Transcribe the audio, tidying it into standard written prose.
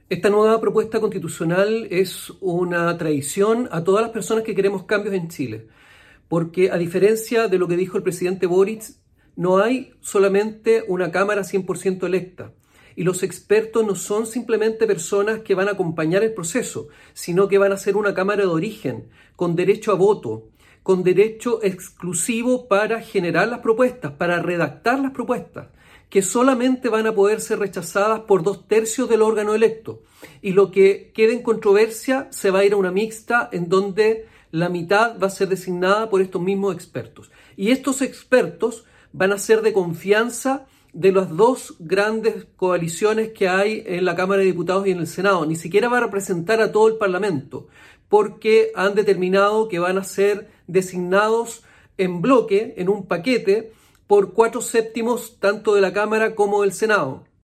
Esta nueva propuesta constitucional es una traición a todas las personas que queremos cambios en Chile, porque a diferencia de lo que dijo el presidente Boric, no hay solamente una Cámara 100% electa. Y los expertos no son simplemente personas que van a acompañar el proceso, sino que van a ser una Cámara de origen, con derecho a voto, con derecho exclusivo para generar las propuestas, para redactar las propuestas, que solamente van a poder ser rechazadas por 2/3 del órgano electo. Y lo que quede en controversia se va a ir a una mixta en donde la mitad va a ser designada por estos mismos expertos. Y estos expertos van a ser de confianza de las dos grandes coaliciones que hay en la Cámara de Diputados y en el Senado. Ni siquiera va a representar a todo el Parlamento, porque han determinado que van a ser designados en bloque, en un paquete, por 4/7 tanto de la Cámara como del Senado.